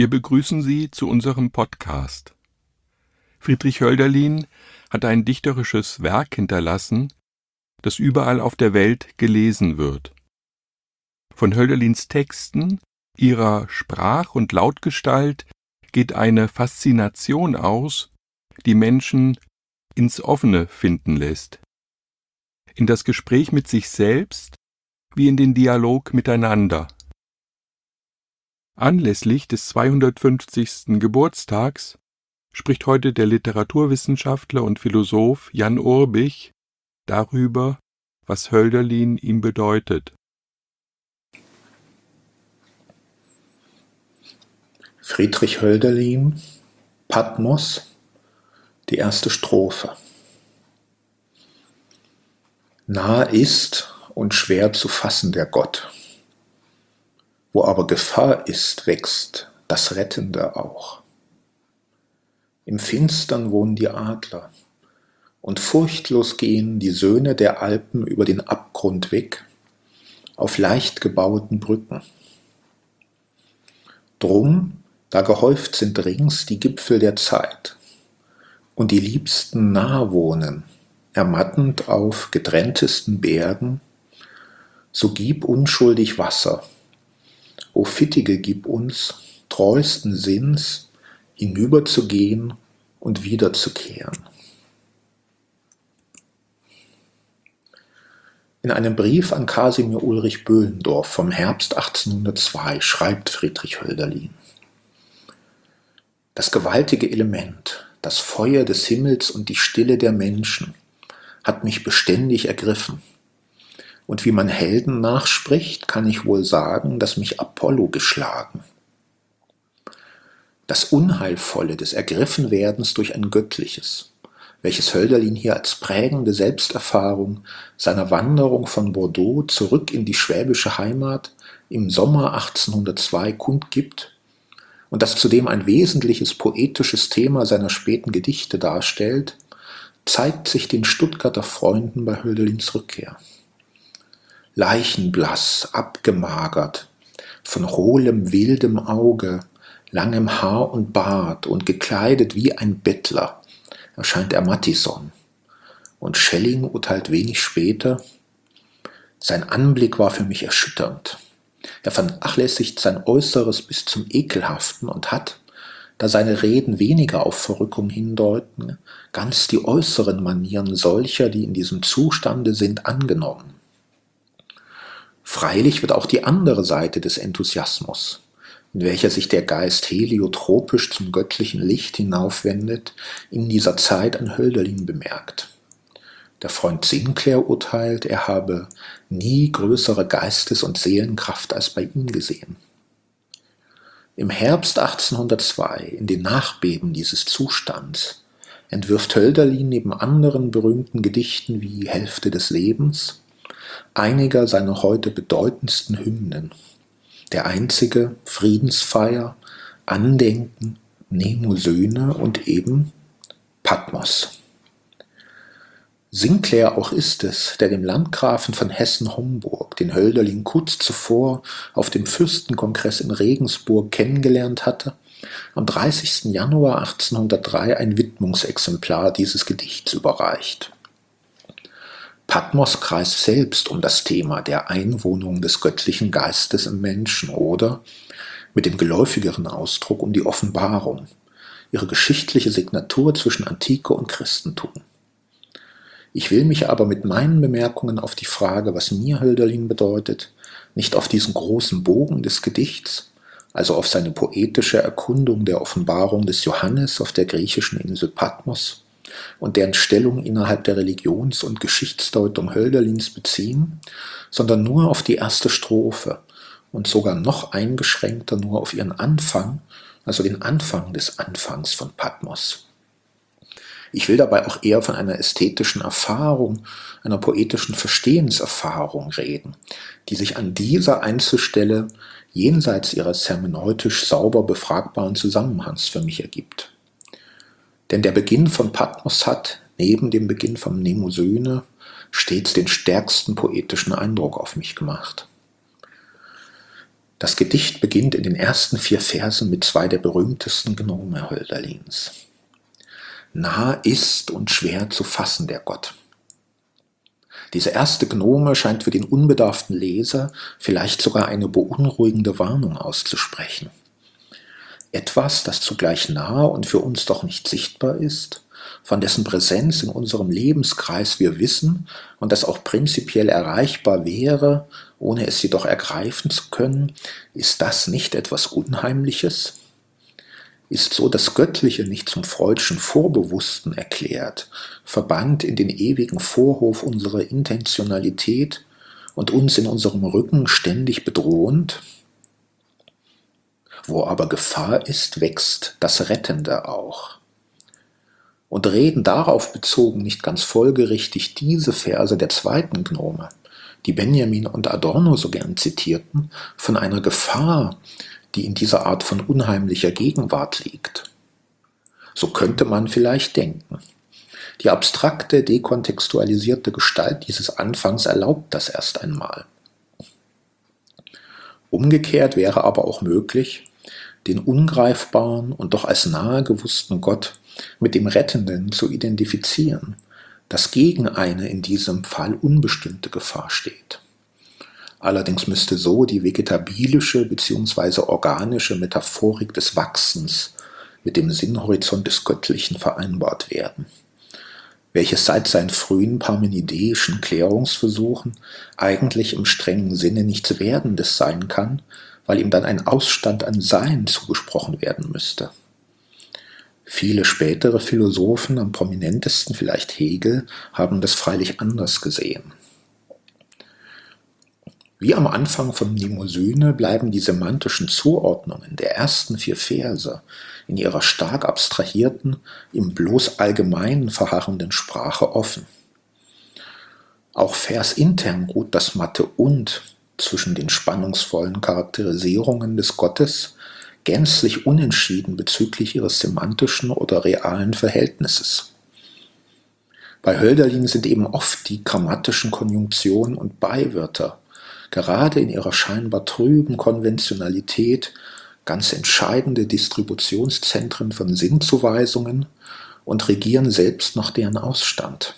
Wir begrüßen Sie zu unserem Podcast. Friedrich Hölderlin hat ein dichterisches Werk hinterlassen, das überall auf der Welt gelesen wird. Von Hölderlins Texten, ihrer Sprach- und Lautgestalt geht eine Faszination aus, die Menschen ins Offene finden lässt. In das Gespräch mit sich selbst wie in den Dialog miteinander. Anlässlich des 250. Geburtstags spricht heute der Literaturwissenschaftler und Philosoph Jan Urbich darüber, was Hölderlin ihm bedeutet. Friedrich Hölderlin, Patmos, die erste Strophe. Nahe ist und schwer zu fassen der Gott. Wo aber Gefahr ist, wächst das Rettende auch. Im Finstern wohnen die Adler, und furchtlos gehen die Söhne der Alpen über den Abgrund weg, auf leicht gebauten Brücken. Drum, da gehäuft sind rings die Gipfel der Zeit, und die Liebsten nah wohnen, ermattend auf getrenntesten Bergen, so gib unschuldig Wasser, o Fittige gib uns, treuesten Sinns, hinüberzugehen und wiederzukehren. In einem Brief an Casimir Ulrich Böhlendorf vom Herbst 1802 schreibt Friedrich Hölderlin: Das gewaltige Element, das Feuer des Himmels und die Stille der Menschen hat mich beständig ergriffen. Und wie man Helden nachspricht, kann ich wohl sagen, dass mich Apollo geschlagen. Das Unheilvolle des Ergriffenwerdens durch ein Göttliches, welches Hölderlin hier als prägende Selbsterfahrung seiner Wanderung von Bordeaux zurück in die schwäbische Heimat im Sommer 1802 kundgibt und das zudem ein wesentliches poetisches Thema seiner späten Gedichte darstellt, zeigt sich den Stuttgarter Freunden bei Hölderlins Rückkehr. Leichenblass, abgemagert, von hohlem, wildem Auge, langem Haar und Bart und gekleidet wie ein Bettler, erscheint er Mattison. Und Schelling urteilt wenig später: Sein Anblick war für mich erschütternd. Er vernachlässigt sein Äußeres bis zum Ekelhaften und hat, da seine Reden weniger auf Verrückung hindeuten, ganz die äußeren Manieren solcher, die in diesem Zustande sind, angenommen. Freilich wird auch die andere Seite des Enthusiasmus, in welcher sich der Geist heliotropisch zum göttlichen Licht hinaufwendet, in dieser Zeit an Hölderlin bemerkt. Der Freund Sinclair urteilt, er habe nie größere Geistes- und Seelenkraft als bei ihm gesehen. Im Herbst 1802, in den Nachbeben dieses Zustands, entwirft Hölderlin neben anderen berühmten Gedichten wie Hälfte des Lebens einiger seiner heute bedeutendsten Hymnen. Der einzige Friedensfeier, Andenken, Mnemosyne und eben Patmos. Sinclair auch ist es, der dem Landgrafen von Hessen-Homburg, den Hölderlin kurz zuvor auf dem Fürstenkongress in Regensburg kennengelernt hatte, am 30. Januar 1803 ein Widmungsexemplar dieses Gedichts überreicht. Patmos kreist selbst um das Thema der Einwohnung des göttlichen Geistes im Menschen oder, mit dem geläufigeren Ausdruck, um die Offenbarung, ihre geschichtliche Signatur zwischen Antike und Christentum. Ich will mich aber mit meinen Bemerkungen auf die Frage, was mir Hölderlin bedeutet, nicht auf diesen großen Bogen des Gedichts, also auf seine poetische Erkundung der Offenbarung des Johannes auf der griechischen Insel Patmos und deren Stellung innerhalb der Religions- und Geschichtsdeutung Hölderlins beziehen, sondern nur auf die erste Strophe und sogar noch eingeschränkter nur auf ihren Anfang, also den Anfang des Anfangs von Patmos. Ich will dabei auch eher von einer ästhetischen Erfahrung, einer poetischen Verstehenserfahrung reden, die sich an dieser Einzelstelle jenseits ihres hermeneutisch sauber befragbaren Zusammenhangs für mich ergibt. Denn der Beginn von Patmos hat, neben dem Beginn von Mnemosyne, stets den stärksten poetischen Eindruck auf mich gemacht. Das Gedicht beginnt in den ersten 4 Versen mit 2 der berühmtesten Gnome Hölderlins. Nah ist und schwer zu fassen der Gott. Diese erste Gnome scheint für den unbedarften Leser vielleicht sogar eine beunruhigende Warnung auszusprechen. Etwas, das zugleich nah und für uns doch nicht sichtbar ist, von dessen Präsenz in unserem Lebenskreis wir wissen und das auch prinzipiell erreichbar wäre, ohne es jedoch ergreifen zu können, ist das nicht etwas Unheimliches? Ist so das Göttliche nicht zum freudschen Vorbewussten erklärt, verbannt in den ewigen Vorhof unserer Intentionalität und uns in unserem Rücken ständig bedrohend? Wo aber Gefahr ist, wächst das Rettende auch. Und reden darauf bezogen nicht ganz folgerichtig diese Verse der zweiten Gnome, die Benjamin und Adorno so gern zitierten, von einer Gefahr, die in dieser Art von unheimlicher Gegenwart liegt. So könnte man vielleicht denken. Die abstrakte, dekontextualisierte Gestalt dieses Anfangs erlaubt das erst einmal. Umgekehrt wäre aber auch möglich, den ungreifbaren und doch als nahe gewussten Gott mit dem Rettenden zu identifizieren, das gegen eine in diesem Fall unbestimmte Gefahr steht. Allerdings müsste so die vegetabilische bzw. organische Metaphorik des Wachsens mit dem Sinnhorizont des Göttlichen vereinbart werden, welches seit seinen frühen parmenideischen Klärungsversuchen eigentlich im strengen Sinne nichts Werdendes sein kann, weil ihm dann ein Ausstand an Sein zugesprochen werden müsste. Viele spätere Philosophen, am prominentesten vielleicht Hegel, haben das freilich anders gesehen. Wie am Anfang von Mnemosyne bleiben die semantischen Zuordnungen der ersten 4 Verse in ihrer stark abstrahierten, im bloß Allgemeinen verharrenden Sprache offen. Auch versintern ruht das matte Und zwischen den spannungsvollen Charakterisierungen des Gottes gänzlich unentschieden bezüglich ihres semantischen oder realen Verhältnisses. Bei Hölderlin sind eben oft die grammatischen Konjunktionen und Beiwörter, gerade in ihrer scheinbar trüben Konventionalität, ganz entscheidende Distributionszentren von Sinnzuweisungen und regieren selbst noch deren Ausstand.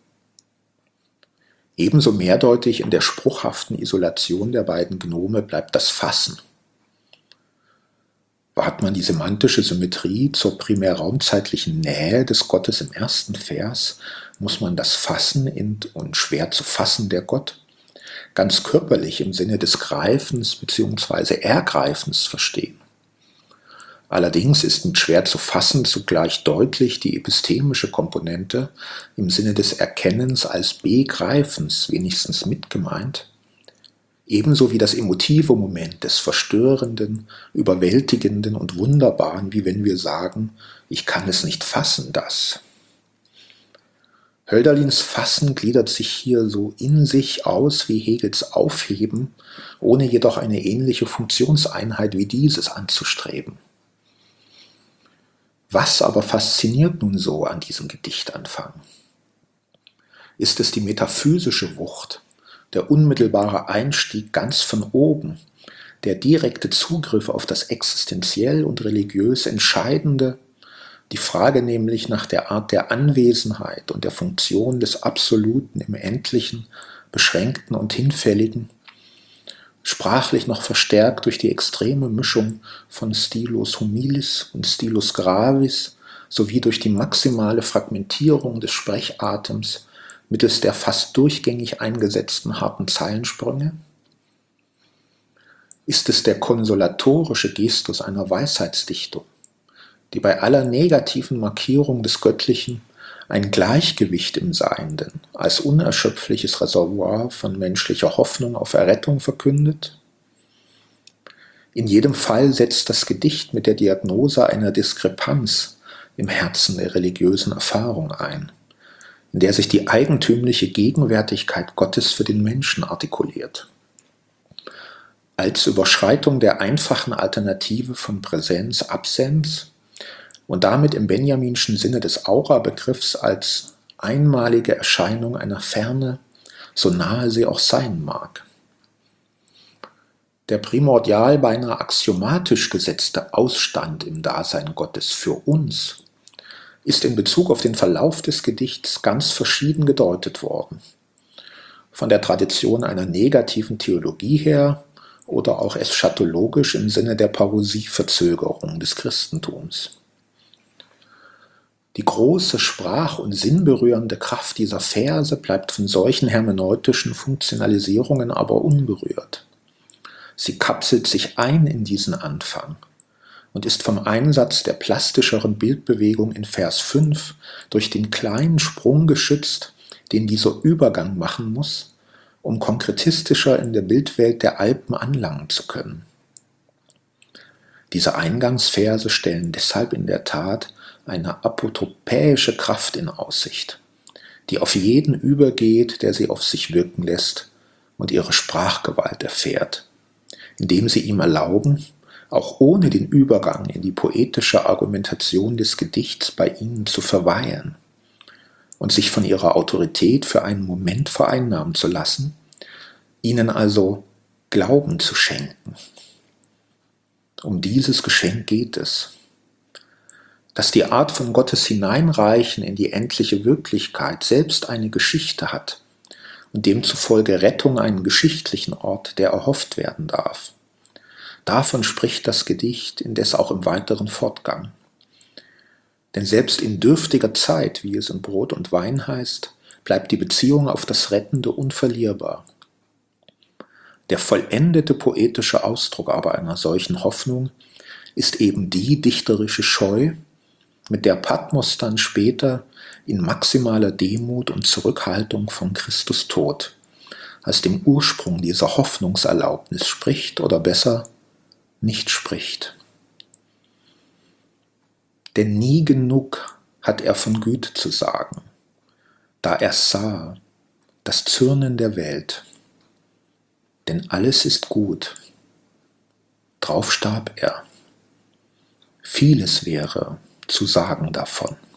Ebenso mehrdeutig in der spruchhaften Isolation der beiden Gnome bleibt das Fassen. Wahrt man die semantische Symmetrie zur primärraumzeitlichen Nähe des Gottes im ersten Vers, muss man das Fassen in und schwer zu fassen der Gott ganz körperlich im Sinne des Greifens bzw. Ergreifens verstehen. Allerdings ist mit schwer zu fassen zugleich deutlich die epistemische Komponente im Sinne des Erkennens als Begreifens wenigstens mit gemeint, ebenso wie das emotive Moment des Verstörenden, Überwältigenden und Wunderbaren, wie wenn wir sagen, ich kann es nicht fassen, das. Hölderlins Fassen gliedert sich hier so in sich aus wie Hegels Aufheben, ohne jedoch eine ähnliche Funktionseinheit wie dieses anzustreben. Was aber fasziniert nun so an diesem Gedichtanfang? Ist es die metaphysische Wucht, der unmittelbare Einstieg ganz von oben, der direkte Zugriff auf das existenziell und religiös Entscheidende, die Frage nämlich nach der Art der Anwesenheit und der Funktion des Absoluten im Endlichen, Beschränkten und Hinfälligen, sprachlich noch verstärkt durch die extreme Mischung von Stilus humilis und Stilus gravis sowie durch die maximale Fragmentierung des Sprechatems mittels der fast durchgängig eingesetzten harten Zeilensprünge? Ist es der konsolatorische Gestus einer Weisheitsdichtung, die bei aller negativen Markierung des Göttlichen ein Gleichgewicht im Seienden als unerschöpfliches Reservoir von menschlicher Hoffnung auf Errettung verkündet? In jedem Fall setzt das Gedicht mit der Diagnose einer Diskrepanz im Herzen der religiösen Erfahrung ein, in der sich die eigentümliche Gegenwärtigkeit Gottes für den Menschen artikuliert. Als Überschreitung der einfachen Alternative von Präsenz-Absenz und damit im benjaminschen Sinne des Aura-Begriffs als einmalige Erscheinung einer Ferne, so nahe sie auch sein mag. Der primordial, beinahe axiomatisch gesetzte Ausstand im Dasein Gottes für uns ist in Bezug auf den Verlauf des Gedichts ganz verschieden gedeutet worden. Von der Tradition einer negativen Theologie her oder auch eschatologisch im Sinne der Parosieverzögerung des Christentums. Die große sprach- und sinnberührende Kraft dieser Verse bleibt von solchen hermeneutischen Funktionalisierungen aber unberührt. Sie kapselt sich ein in diesen Anfang und ist vom Einsatz der plastischeren Bildbewegung in Vers 5 durch den kleinen Sprung geschützt, den dieser Übergang machen muss, um konkretistischer in der Bildwelt der Alpen anlangen zu können. Diese Eingangsverse stellen deshalb in der Tat eine apotropäische Kraft in Aussicht, die auf jeden übergeht, der sie auf sich wirken lässt und ihre Sprachgewalt erfährt, indem sie ihm erlauben, auch ohne den Übergang in die poetische Argumentation des Gedichts bei ihnen zu verweilen und sich von ihrer Autorität für einen Moment vereinnahmen zu lassen, ihnen also Glauben zu schenken. Um dieses Geschenk geht es. Dass die Art von Gottes Hineinreichen in die endliche Wirklichkeit selbst eine Geschichte hat und demzufolge Rettung einen geschichtlichen Ort, der erhofft werden darf. Davon spricht das Gedicht indes auch im weiteren Fortgang. Denn selbst in dürftiger Zeit, wie es in Brot und Wein heißt, bleibt die Beziehung auf das Rettende unverlierbar. Der vollendete poetische Ausdruck aber einer solchen Hoffnung ist eben die dichterische Scheu, mit der Patmos dann später in maximaler Demut und Zurückhaltung von Christus Tod als dem Ursprung dieser Hoffnungserlaubnis spricht oder besser nicht spricht. Denn nie genug hat er von Güte zu sagen, da er sah das Zürnen der Welt. Denn alles ist gut. Drauf starb er. Vieles wäre zu sagen davon.